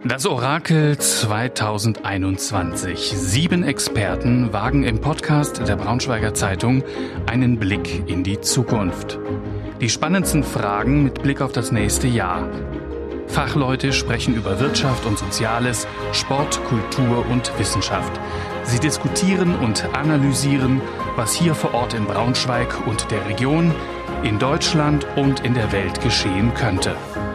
Das Orakel 2021. 7 Experten wagen im Podcast der Braunschweiger Zeitung einen Blick in die Zukunft. Die spannendsten Fragen mit Blick auf das nächste Jahr. Fachleute sprechen über Wirtschaft und Soziales, Sport, Kultur und Wissenschaft. Sie diskutieren und analysieren, was hier vor Ort in Braunschweig und der Region, in Deutschland und in der Welt geschehen könnte.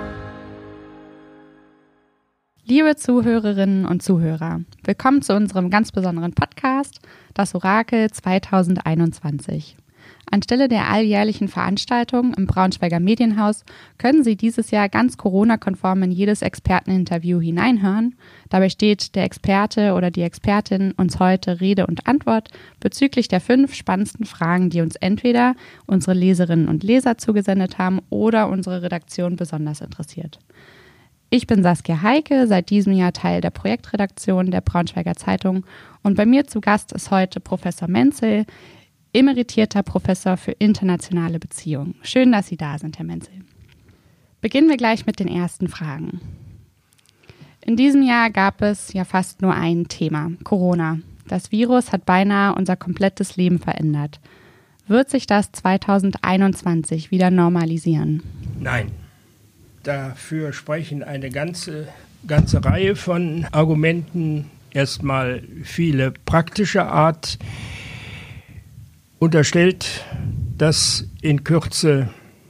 Liebe Zuhörerinnen und Zuhörer, willkommen zu unserem ganz besonderen Podcast, das Orakel 2021. Anstelle der alljährlichen Veranstaltung im Braunschweiger Medienhaus können Sie dieses Jahr ganz Corona-konform in jedes Experteninterview hineinhören. Dabei steht der Experte oder die Expertin uns heute Rede und Antwort bezüglich der 5 spannendsten Fragen, die uns entweder unsere Leserinnen und Leser zugesendet haben oder unsere Redaktion besonders interessiert. Ich bin Saskia Heike, seit diesem Jahr Teil der Projektredaktion der Braunschweiger Zeitung und bei mir zu Gast ist heute Professor Menzel, emeritierter Professor für internationale Beziehungen. Schön, dass Sie da sind, Herr Menzel. Beginnen wir gleich mit den ersten Fragen. In diesem Jahr gab es ja fast nur ein Thema, Corona. Das Virus hat beinahe unser komplettes Leben verändert. Wird sich das 2021 wieder normalisieren? Nein. Dafür sprechen eine ganze Reihe von Argumenten. Erstmal viele praktischer Art. Unterstellt, dass in Kürze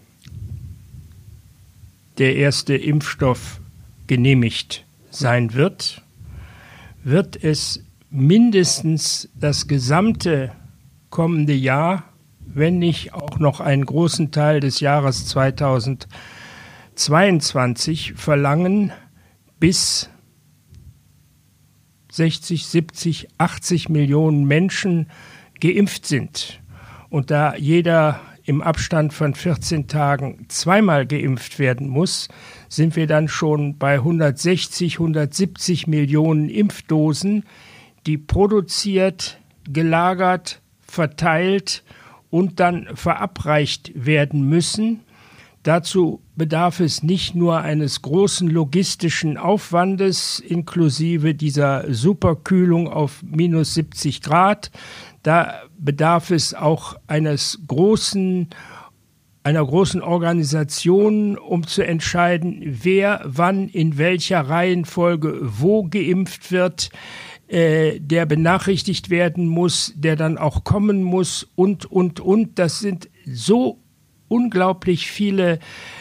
der erste Impfstoff genehmigt sein wird, wird es mindestens das gesamte kommende Jahr, wenn nicht auch noch einen großen Teil des Jahres 2022 verlangen, bis 60, 70, 80 Millionen Menschen geimpft sind. Und da jeder im Abstand von 14 Tagen zweimal geimpft werden muss, sind wir dann schon bei 160, 170 Millionen Impfdosen, die produziert, gelagert, verteilt und dann verabreicht werden müssen. Dazu bedarf es nicht nur eines großen logistischen Aufwandes inklusive dieser Superkühlung auf minus 70 Grad. Da bedarf es auch einer großen Organisation, um zu entscheiden, wer wann in welcher Reihenfolge wo geimpft wird, der benachrichtigt werden muss, der dann auch kommen muss und. Das sind so unglaublich viele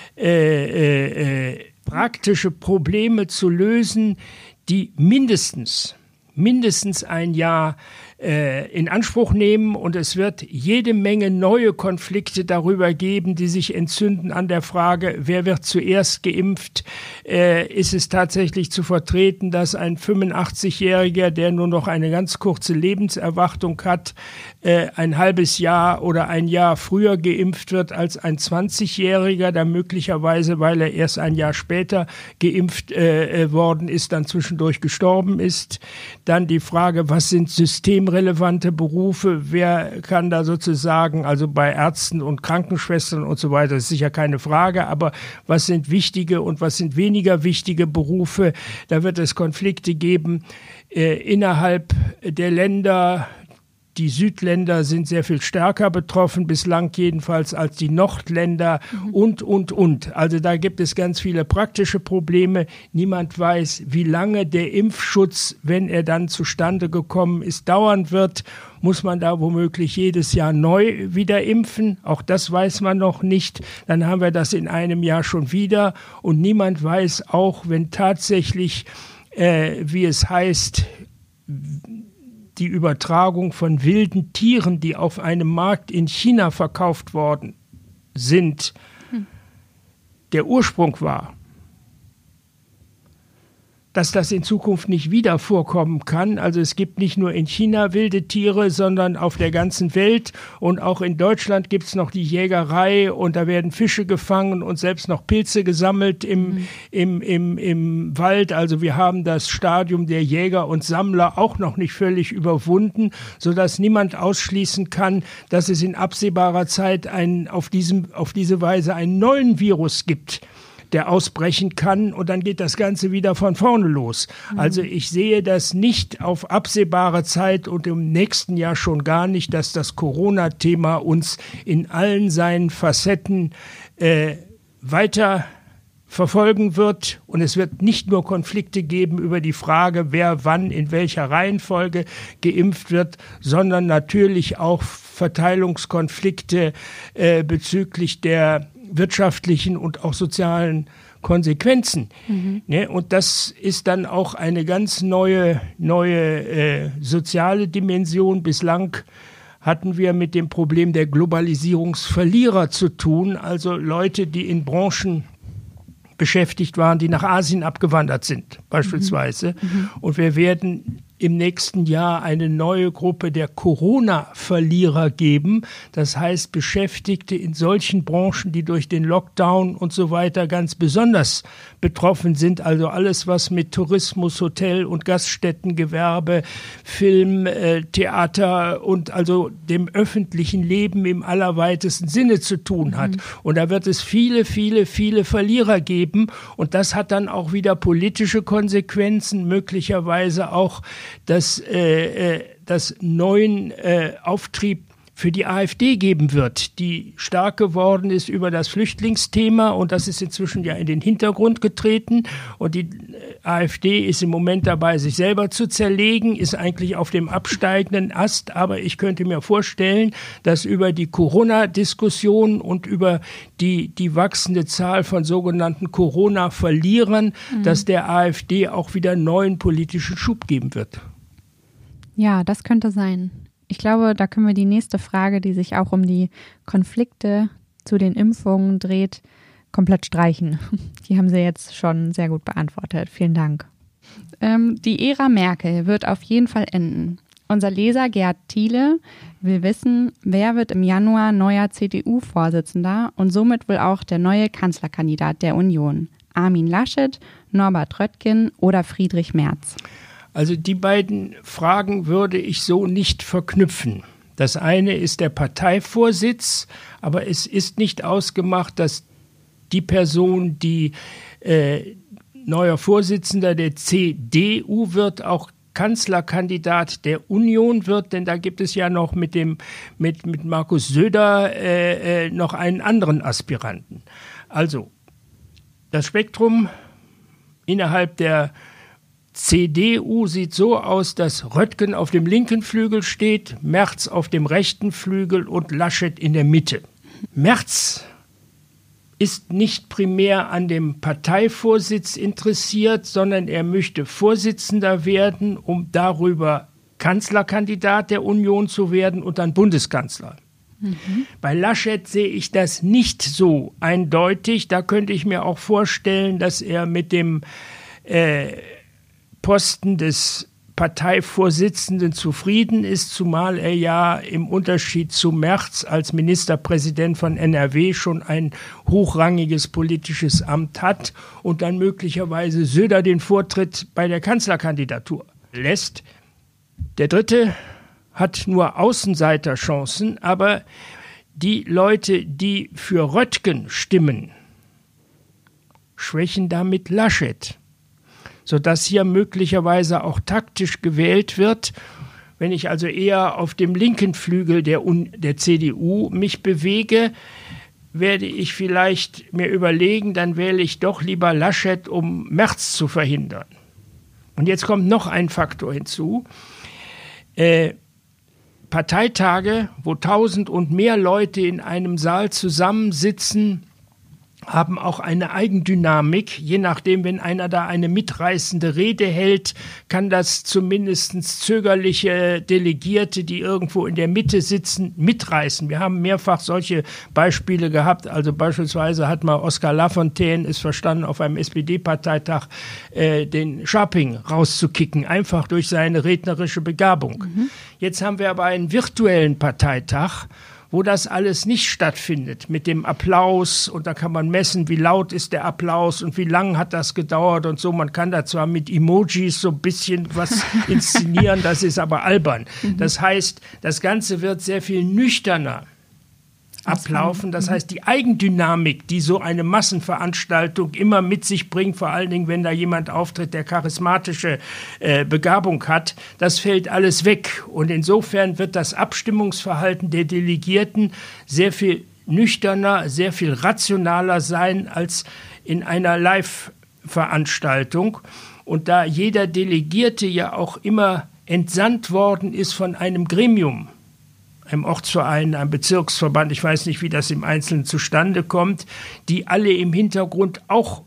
praktische Probleme zu lösen, die mindestens ein Jahr in Anspruch nehmen und es wird jede Menge neue Konflikte darüber geben, die sich entzünden an der Frage, wer wird zuerst geimpft? Ist es tatsächlich zu vertreten, dass ein 85-Jähriger, der nur noch eine ganz kurze Lebenserwartung hat, ein halbes Jahr oder ein Jahr früher geimpft wird als ein 20-Jähriger, der möglicherweise, weil er erst ein Jahr später geimpft worden ist, dann zwischendurch gestorben ist? Dann die Frage, was sind systemrelevante Berufe, wer kann da sozusagen, also bei Ärzten und Krankenschwestern und so weiter, ist sicher keine Frage, aber was sind wichtige und was sind weniger wichtige Berufe? Da wird es Konflikte geben innerhalb der Länder. Die Südländer sind sehr viel stärker betroffen, bislang jedenfalls als die Nordländer und. Also da gibt es ganz viele praktische Probleme. Niemand weiß, wie lange der Impfschutz, wenn er dann zustande gekommen ist, dauern wird. Muss man da womöglich jedes Jahr neu wieder impfen? Auch das weiß man noch nicht. Dann haben wir das in einem Jahr schon wieder. Und niemand weiß auch, wenn tatsächlich, wie es heißt, die Übertragung von wilden Tieren, die auf einem Markt in China verkauft worden sind, der Ursprung war. dass das in Zukunft nicht wieder vorkommen kann. Also es gibt nicht nur in China wilde Tiere, sondern auf der ganzen Welt. Und auch in Deutschland gibt es noch die Jägerei und da werden Fische gefangen und selbst noch Pilze gesammelt im Wald. Also wir haben das Stadium der Jäger und Sammler auch noch nicht völlig überwunden, sodass niemand ausschließen kann, dass es in absehbarer Zeit auf diese Weise einen neuen Virus gibt, der ausbrechen kann und dann geht das Ganze wieder von vorne los. Also ich sehe das nicht auf absehbare Zeit und im nächsten Jahr schon gar nicht, dass das Corona-Thema uns in allen seinen Facetten weiter verfolgen wird. Und es wird nicht nur Konflikte geben über die Frage, wer wann in welcher Reihenfolge geimpft wird, sondern natürlich auch Verteilungskonflikte bezüglich der wirtschaftlichen und auch sozialen Konsequenzen. Ne? Und das ist dann auch eine ganz neue soziale Dimension. Bislang hatten wir mit dem Problem der Globalisierungsverlierer zu tun, also Leute, die in Branchen beschäftigt waren, die nach Asien abgewandert sind, beispielsweise. Und wir werden im nächsten Jahr eine neue Gruppe der Corona-Verlierer geben. Das heißt, Beschäftigte in solchen Branchen, die durch den Lockdown und so weiter ganz besonders betroffen sind. Also alles, was mit Tourismus, Hotel- und Gaststättengewerbe, Film, Theater und also dem öffentlichen Leben im allerweitesten Sinne zu tun hat. Und da wird es viele, viele, viele Verlierer geben. Und das hat dann auch wieder politische Konsequenzen, möglicherweise auch dass neuen Auftrieb für die AfD geben wird, die stark geworden ist über das Flüchtlingsthema und das ist inzwischen ja in den Hintergrund getreten und die AfD ist im Moment dabei, sich selber zu zerlegen, ist eigentlich auf dem absteigenden Ast, aber ich könnte mir vorstellen, dass über die Corona-Diskussion und über die wachsende Zahl von sogenannten Corona-Verlierern, dass der AfD auch wieder neuen politischen Schub geben wird. Ja, das könnte sein. Ich glaube, da können wir die nächste Frage, die sich auch um die Konflikte zu den Impfungen dreht, komplett streichen. Die haben Sie jetzt schon sehr gut beantwortet. Vielen Dank. Die Ära Merkel wird auf jeden Fall enden. Unser Leser Gerd Thiele will wissen, wer wird im Januar neuer CDU-Vorsitzender und somit wohl auch der neue Kanzlerkandidat der Union? Armin Laschet, Norbert Röttgen oder Friedrich Merz? Also die beiden Fragen würde ich so nicht verknüpfen. Das eine ist der Parteivorsitz, aber es ist nicht ausgemacht, dass die Person, die neuer Vorsitzender der CDU wird, auch Kanzlerkandidat der Union wird, denn da gibt es ja noch mit Markus Söder noch einen anderen Aspiranten. Also das Spektrum innerhalb der CDU sieht so aus, dass Röttgen auf dem linken Flügel steht, Merz auf dem rechten Flügel und Laschet in der Mitte. Merz ist nicht primär an dem Parteivorsitz interessiert, sondern er möchte Vorsitzender werden, um darüber Kanzlerkandidat der Union zu werden und dann Bundeskanzler. Bei Laschet sehe ich das nicht so eindeutig. Da könnte ich mir auch vorstellen, dass er mit dem Posten des Parteivorsitzenden zufrieden ist, zumal er ja im Unterschied zu Merz als Ministerpräsident von NRW schon ein hochrangiges politisches Amt hat und dann möglicherweise Söder den Vortritt bei der Kanzlerkandidatur lässt. Der dritte hat nur Außenseiterchancen, aber die Leute, die für Röttgen stimmen, schwächen damit Laschet, sodass hier möglicherweise auch taktisch gewählt wird. Wenn ich also eher auf dem linken Flügel der CDU mich bewege, werde ich vielleicht mir überlegen, dann wähle ich doch lieber Laschet, um Merz zu verhindern. Und jetzt kommt noch ein Faktor hinzu. Parteitage, wo 1000 und mehr Leute in einem Saal zusammensitzen, haben auch eine Eigendynamik. Je nachdem, wenn einer da eine mitreißende Rede hält, kann das zumindest zögerliche Delegierte, die irgendwo in der Mitte sitzen, mitreißen. Wir haben mehrfach solche Beispiele gehabt. Also beispielsweise hat mal Oskar Lafontaine es verstanden, auf einem SPD-Parteitag den Scharping rauszukicken, einfach durch seine rednerische Begabung. Jetzt haben wir aber einen virtuellen Parteitag, wo das alles nicht stattfindet, mit dem Applaus und da kann man messen, wie laut ist der Applaus und wie lang hat das gedauert und so. Man kann da zwar mit Emojis so ein bisschen was inszenieren, das ist aber albern. Das heißt, das Ganze wird sehr viel nüchterner ablaufen. Das heißt, die Eigendynamik, die so eine Massenveranstaltung immer mit sich bringt, vor allen Dingen, wenn da jemand auftritt, der charismatische Begabung hat, das fällt alles weg. Und insofern wird das Abstimmungsverhalten der Delegierten sehr viel nüchterner, sehr viel rationaler sein als in einer Live-Veranstaltung. Und da jeder Delegierte ja auch immer entsandt worden ist von einem Gremium, einem Ortsverein, einem Bezirksverband, ich weiß nicht, wie das im Einzelnen zustande kommt, die alle im Hintergrund auch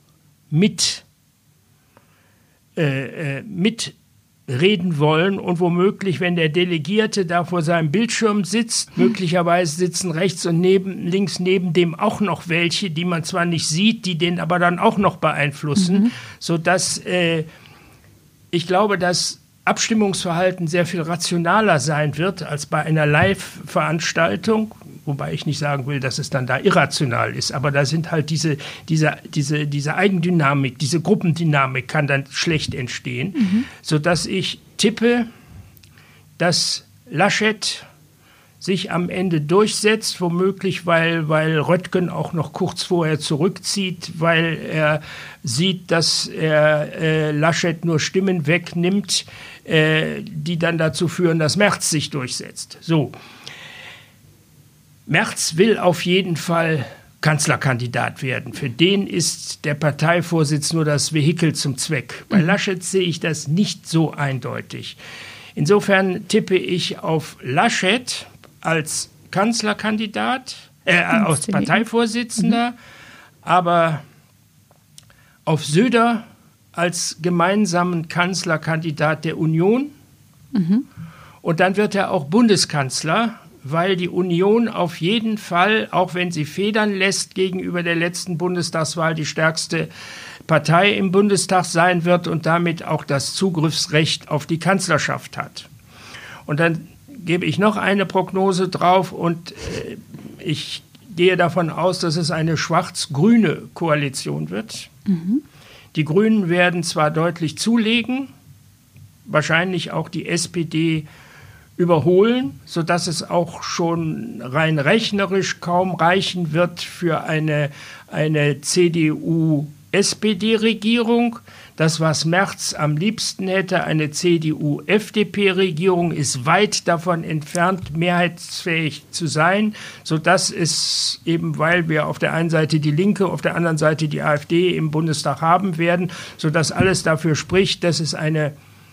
mitreden wollen und womöglich, wenn der Delegierte da vor seinem Bildschirm sitzt, möglicherweise sitzen rechts und links neben dem auch noch welche, die man zwar nicht sieht, die den aber dann auch noch beeinflussen, sodass ich glaube, dass Abstimmungsverhalten sehr viel rationaler sein wird als bei einer Live-Veranstaltung, wobei ich nicht sagen will, dass es dann da irrational ist, aber da sind halt diese Eigendynamik, diese Gruppendynamik kann dann schlecht entstehen, sodass ich tippe, dass Laschet sich am Ende durchsetzt, womöglich, weil Röttgen auch noch kurz vorher zurückzieht, weil er sieht, dass er Laschet nur Stimmen wegnimmt, die dann dazu führen, dass Merz sich durchsetzt. So. Merz will auf jeden Fall Kanzlerkandidat werden. Für den ist der Parteivorsitz nur das Vehikel zum Zweck. Bei Laschet sehe ich das nicht so eindeutig. Insofern tippe ich auf Laschet als Kanzlerkandidat, als Parteivorsitzender, aber auf Söder als gemeinsamen Kanzlerkandidat der Union. Und dann wird er auch Bundeskanzler, weil die Union auf jeden Fall, auch wenn sie federn lässt, gegenüber der letzten Bundestagswahl die stärkste Partei im Bundestag sein wird und damit auch das Zugriffsrecht auf die Kanzlerschaft hat. Und dann gebe ich noch eine Prognose drauf und ich gehe davon aus, dass es eine schwarz-grüne Koalition wird. Die Grünen werden zwar deutlich zulegen, wahrscheinlich auch die SPD überholen, sodass es auch schon rein rechnerisch kaum reichen wird für eine CDU-SPD-Regierung. Das, was Merz am liebsten hätte, eine CDU-FDP-Regierung, ist weit davon entfernt, mehrheitsfähig zu sein, sodass es eben, weil wir auf der einen Seite die Linke, auf der anderen Seite die AfD im Bundestag haben werden, sodass alles dafür spricht, dass es eine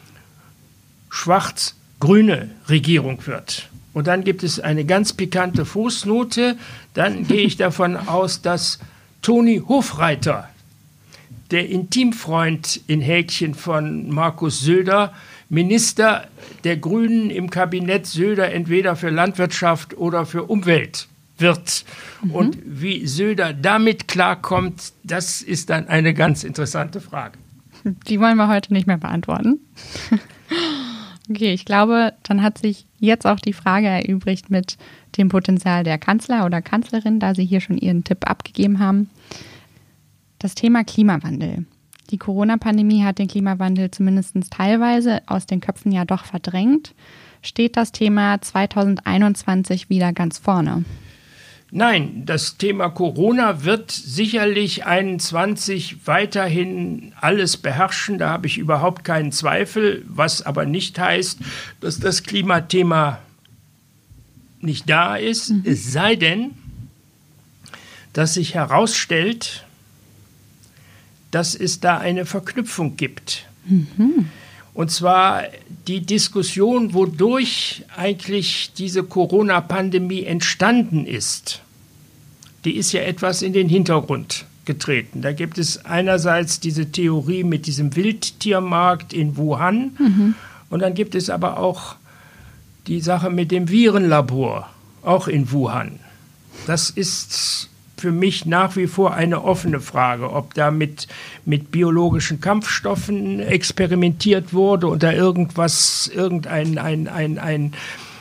schwarz-grüne Regierung wird. Und dann gibt es eine ganz pikante Fußnote. Dann gehe ich davon aus, dass Toni Hofreiter, der Intimfreund in Häkchen von Markus Söder, Minister der Grünen im Kabinett Söder entweder für Landwirtschaft oder für Umwelt wird. Und wie Söder damit klarkommt, das ist dann eine ganz interessante Frage. Die wollen wir heute nicht mehr beantworten. Okay, ich glaube, dann hat sich jetzt auch die Frage erübrigt mit dem Potenzial der Kanzler oder Kanzlerin, da Sie hier schon Ihren Tipp abgegeben haben. Das Thema Klimawandel. Die Corona-Pandemie hat den Klimawandel zumindest teilweise aus den Köpfen ja doch verdrängt. Steht das Thema 2021 wieder ganz vorne? Nein, das Thema Corona wird sicherlich 2021 weiterhin alles beherrschen. Da habe ich überhaupt keinen Zweifel, was aber nicht heißt, dass das Klimathema nicht da ist. Es sei denn, dass sich herausstellt, dass es da eine Verknüpfung gibt. Und zwar die Diskussion, wodurch eigentlich diese Corona-Pandemie entstanden ist, die ist ja etwas in den Hintergrund getreten. Da gibt es einerseits diese Theorie mit diesem Wildtiermarkt in Wuhan und dann gibt es aber auch die Sache mit dem Virenlabor, auch in Wuhan. Das ist für mich nach wie vor eine offene Frage, ob da mit biologischen Kampfstoffen experimentiert wurde und da irgendein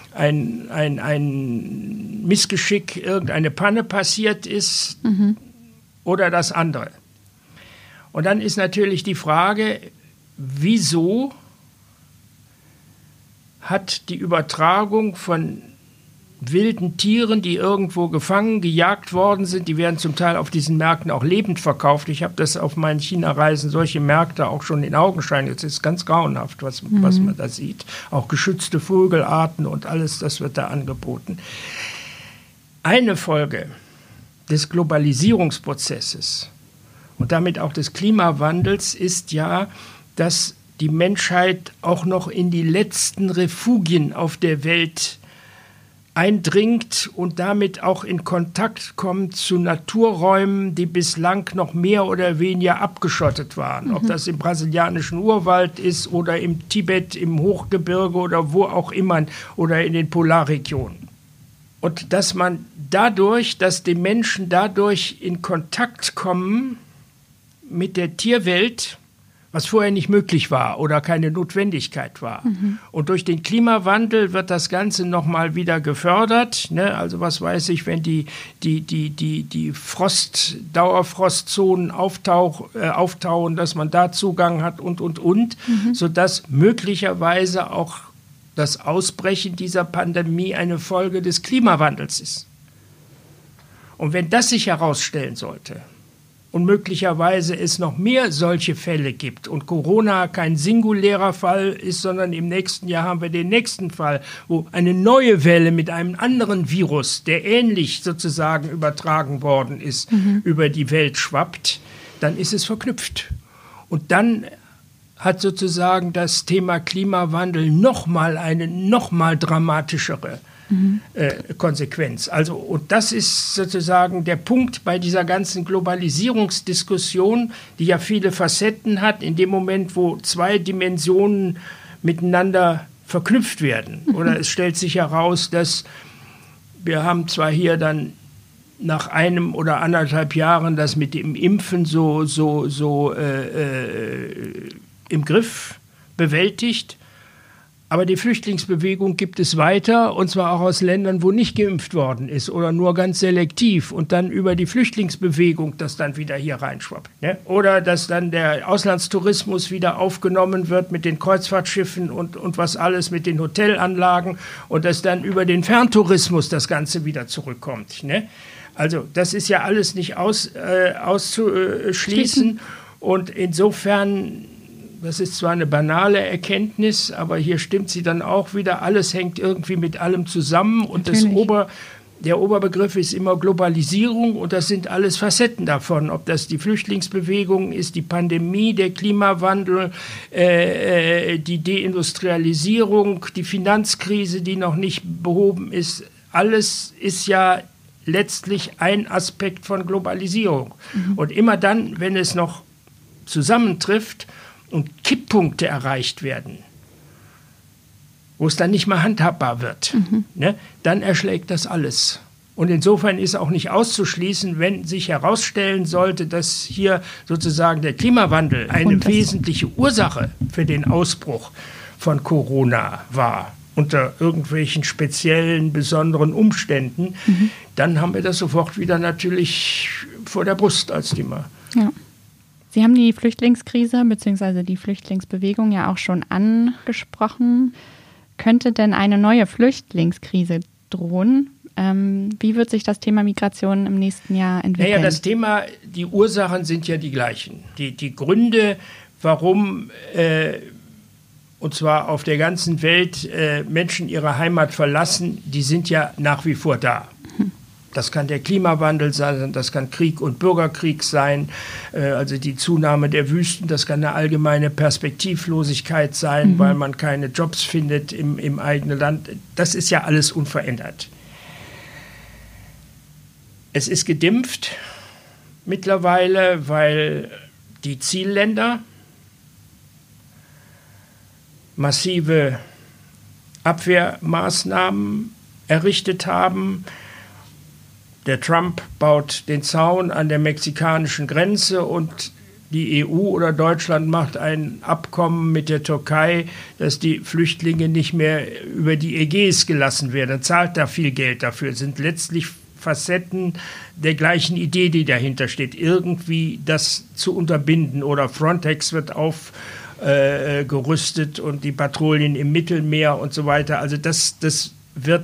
Missgeschick, irgendeine Panne passiert ist oder das andere. Und dann ist natürlich die Frage, wieso hat die Übertragung von wilden Tieren, die irgendwo gefangen, gejagt worden sind. Die werden zum Teil auf diesen Märkten auch lebend verkauft. Ich habe das auf meinen China-Reisen, solche Märkte auch schon in Augenschein. Jetzt ist ganz grauenhaft, was man da sieht. Auch geschützte Vogelarten und alles, das wird da angeboten. Eine Folge des Globalisierungsprozesses und damit auch des Klimawandels ist ja, dass die Menschheit auch noch in die letzten Refugien auf der Welt eindringt und damit auch in Kontakt kommt zu Naturräumen, die bislang noch mehr oder weniger abgeschottet waren. Ob das im brasilianischen Urwald ist oder im Tibet, im Hochgebirge oder wo auch immer oder in den Polarregionen. Und dass man dadurch, dass die Menschen dadurch in Kontakt kommen mit der Tierwelt, was vorher nicht möglich war oder keine Notwendigkeit war. Und durch den Klimawandel wird das Ganze nochmal wieder gefördert. Ne? Also was weiß ich, wenn die Dauerfrostzonen auftauen, dass man da Zugang hat und, sodass möglicherweise auch das Ausbrechen dieser Pandemie eine Folge des Klimawandels ist. Und wenn das sich herausstellen sollte, und möglicherweise es noch mehr solche Fälle gibt und Corona kein singulärer Fall ist, sondern im nächsten Jahr haben wir den nächsten Fall, wo eine neue Welle mit einem anderen Virus, der ähnlich sozusagen übertragen worden ist, über die Welt schwappt, dann ist es verknüpft. Und dann hat sozusagen das Thema Klimawandel eine noch mal dramatischere Konsequenz. Also, und das ist sozusagen der Punkt bei dieser ganzen Globalisierungsdiskussion, die ja viele Facetten hat, in dem Moment, wo zwei Dimensionen miteinander verknüpft werden. Oder es stellt sich heraus, dass wir haben zwar hier dann nach 1 oder 1,5 Jahren das mit dem Impfen so im Griff bewältigt, aber die Flüchtlingsbewegung gibt es weiter, und zwar auch aus Ländern, wo nicht geimpft worden ist oder nur ganz selektiv, und dann über die Flüchtlingsbewegung das dann wieder hier reinschwappt. Ne? Oder dass dann der Auslandstourismus wieder aufgenommen wird mit den Kreuzfahrtschiffen und was alles, mit den Hotelanlagen, und dass dann über den Ferntourismus das Ganze wieder zurückkommt. Ne? Also das ist ja alles nicht auszuschließen, und insofern... Das ist zwar eine banale Erkenntnis, aber hier stimmt sie dann auch wieder. Alles hängt irgendwie mit allem zusammen. Und der Oberbegriff ist immer Globalisierung, und das sind alles Facetten davon. Ob das die Flüchtlingsbewegung ist, die Pandemie, der Klimawandel, die Deindustrialisierung, die Finanzkrise, die noch nicht behoben ist. Alles ist ja letztlich ein Aspekt von Globalisierung. Und immer dann, wenn es noch zusammentrifft und Kipppunkte erreicht werden, wo es dann nicht mehr handhabbar wird, ne, dann erschlägt das alles. Und insofern ist auch nicht auszuschließen, wenn sich herausstellen sollte, dass hier sozusagen der Klimawandel eine wesentliche Ursache für den Ausbruch von Corona war, unter irgendwelchen speziellen, besonderen Umständen, dann haben wir das sofort wieder natürlich vor der Brust als Thema. Ja. Sie haben die Flüchtlingskrise bzw. die Flüchtlingsbewegung ja auch schon angesprochen. Könnte denn eine neue Flüchtlingskrise drohen? Wie wird sich das Thema Migration im nächsten Jahr entwickeln? Naja, das Thema, die Ursachen sind ja die gleichen. Die Gründe, warum, und zwar auf der ganzen Welt, Menschen ihre Heimat verlassen, die sind ja nach wie vor da. Das kann der Klimawandel sein, das kann Krieg und Bürgerkrieg sein, also die Zunahme der Wüsten, das kann eine allgemeine Perspektivlosigkeit sein, weil man keine Jobs findet im eigenen Land. Das ist ja alles unverändert. Es ist gedämpft mittlerweile, weil die Zielländer massive Abwehrmaßnahmen errichtet haben. Der Trump baut den Zaun an der mexikanischen Grenze, und die EU oder Deutschland macht ein Abkommen mit der Türkei, dass die Flüchtlinge nicht mehr über die Ägäis gelassen werden, zahlt da viel Geld dafür. Das sind letztlich Facetten der gleichen Idee, die dahinter steht, irgendwie das zu unterbinden. Oder Frontex wird aufgerüstet und die Patrouillen im Mittelmeer und so weiter. Also das wird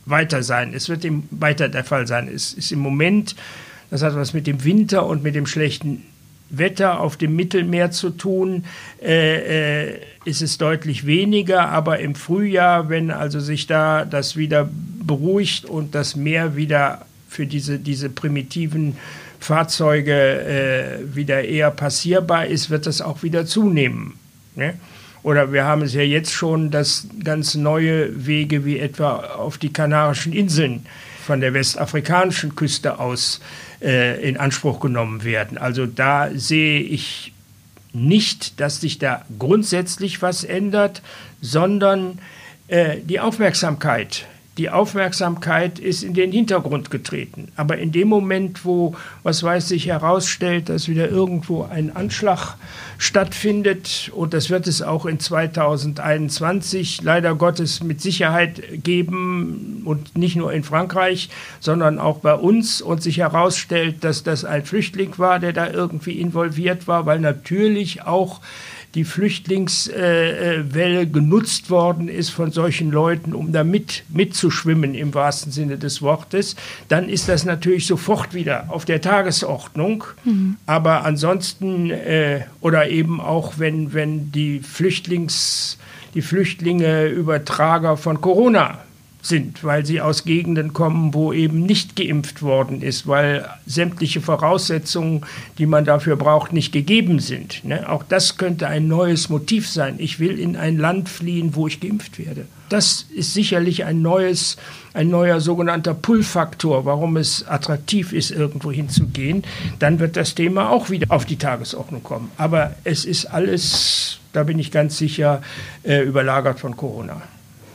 weiter sein. Es wird weiter der Fall sein. Es ist im Moment, das hat was mit dem Winter und mit dem schlechten Wetter auf dem Mittelmeer zu tun, ist es deutlich weniger, aber im Frühjahr, wenn also sich da das wieder beruhigt und das Meer wieder für diese primitiven Fahrzeuge wieder eher passierbar ist, wird das auch wieder zunehmen. Ne? Oder wir haben es ja jetzt schon, dass ganz neue Wege wie etwa auf die Kanarischen Inseln von der westafrikanischen Küste aus in Anspruch genommen werden. Also da sehe ich nicht, dass sich da grundsätzlich was ändert, sondern die Aufmerksamkeit. Die Aufmerksamkeit ist in den Hintergrund getreten. Aber in dem Moment, wo, sich herausstellt, dass wieder irgendwo ein Anschlag stattfindet, und das wird es auch in 2021 leider Gottes mit Sicherheit geben, und nicht nur in Frankreich, sondern auch bei uns, und sich herausstellt, dass das ein Flüchtling war, der da irgendwie involviert war, weil natürlich auch die Flüchtlingswelle genutzt worden ist von solchen Leuten, um da mitzuschwimmen im wahrsten Sinne des Wortes, dann ist das natürlich sofort wieder auf der Tagesordnung. Mhm. Aber ansonsten, oder eben auch, wenn die Flüchtlinge Übertrager von Corona sind, weil sie aus Gegenden kommen, wo eben nicht geimpft worden ist, weil sämtliche Voraussetzungen, die man dafür braucht, nicht gegeben sind. Ne? Auch das könnte ein neues Motiv sein. Ich will in ein Land fliehen, wo ich geimpft werde. Das ist sicherlich ein neuer sogenannter Pull-Faktor, warum es attraktiv ist, irgendwo hinzugehen. Dann wird das Thema auch wieder auf die Tagesordnung kommen. Aber es ist alles, da bin ich ganz sicher, überlagert von Corona.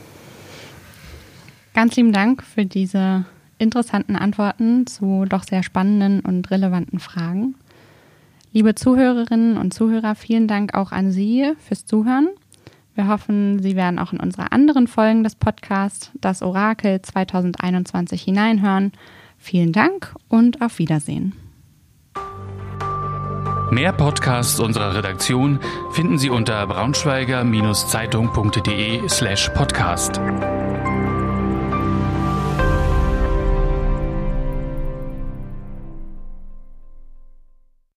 Ganz lieben Dank für diese interessanten Antworten zu doch sehr spannenden und relevanten Fragen. Liebe Zuhörerinnen und Zuhörer, vielen Dank auch an Sie fürs Zuhören. Wir hoffen, Sie werden auch in unsere anderen Folgen des Podcasts, das Orakel 2021, hineinhören. Vielen Dank und auf Wiedersehen. Mehr Podcasts unserer Redaktion finden Sie unter braunschweiger-zeitung.de/podcast.